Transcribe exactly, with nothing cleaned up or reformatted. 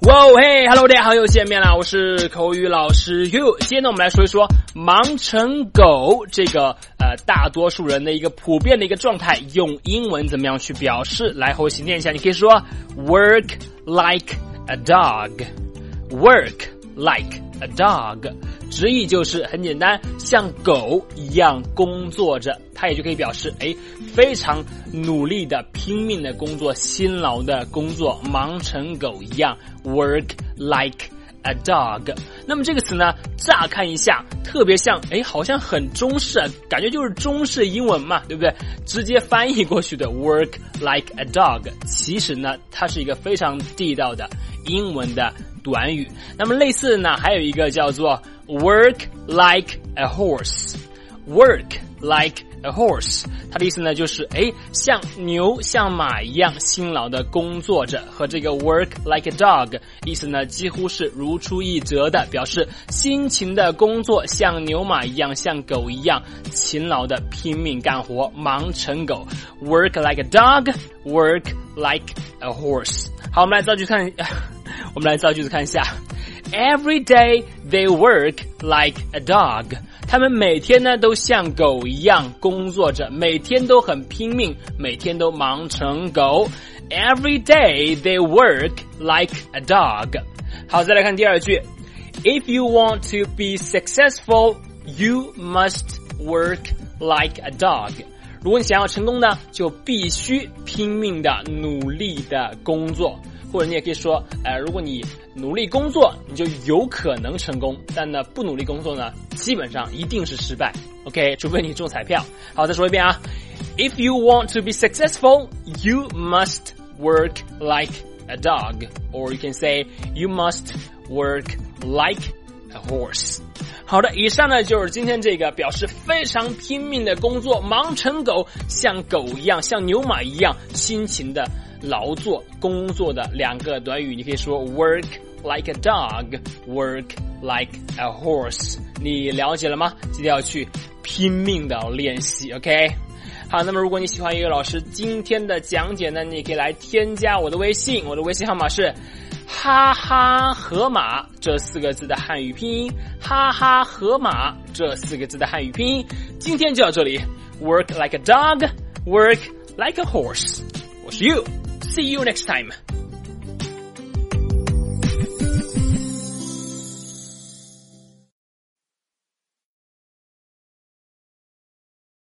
哇嘿 ，Hello， 大家好，又见面了，我是口语老师 You。今天呢，我们来说一说忙成狗这个呃大多数人的一个普遍的一个状态，用英文怎么样去表示？来和我形容一下，你可以说 work like a dog，work like a dog， 直译就是很简单，像狗一样工作着，它也就可以表示哎非常努力的拼命的工作，辛劳的工作，忙成狗一样 work like a dog。 那么这个词呢，乍看一下特别像哎好像很中式啊，感觉就是中式英文嘛，对不对？直接翻译过去的 work like a dog， 其实呢它是一个非常地道的英文的短语。那么类似的呢还有一个叫做 work like a horse， work like a horse， 它的意思呢就是诶像牛像马一样辛劳的工作着，和这个 work like a dog 意思呢几乎是如出一辙的，表示辛勤的工作，像牛马一样像狗一样勤劳的拼命干活，忙成狗 work like a dog， work like a horse。 好，我们来造句看我们来造句子看一下 Every day they work like a dog， 他们每天呢都像狗一样工作着，每天都很拼命，每天都忙成狗 Every day they work like a dog。 好，再来看第二句 If you want to be successful, you must work like a dog。如果你想要成功呢，就必须拼命的努力的工作，或者你也可以说呃，如果你努力工作你就有可能成功，但呢不努力工作呢基本上一定是失败 OK， 除非你中彩票。好，再说一遍啊 If you want to be successful, you must work like a dog, or you can say you must work like a horse。好的，以上呢就是今天这个表示非常拼命的工作，忙成狗，像狗一样像牛马一样辛勤的劳作工作的两个短语，你可以说 work like a dog， work like a horse。 你了解了吗？今天要去拼命的练习 OK。 好，那么如果你喜欢一个老师今天的讲解呢，你也可以来添加我的微信，我的微信号码是哈哈河马这四个字的汉语拼音，哈哈河马这四个字的汉语拼音。今天就到这里 work like a dog, work like a horse。 我是 You， see you next time。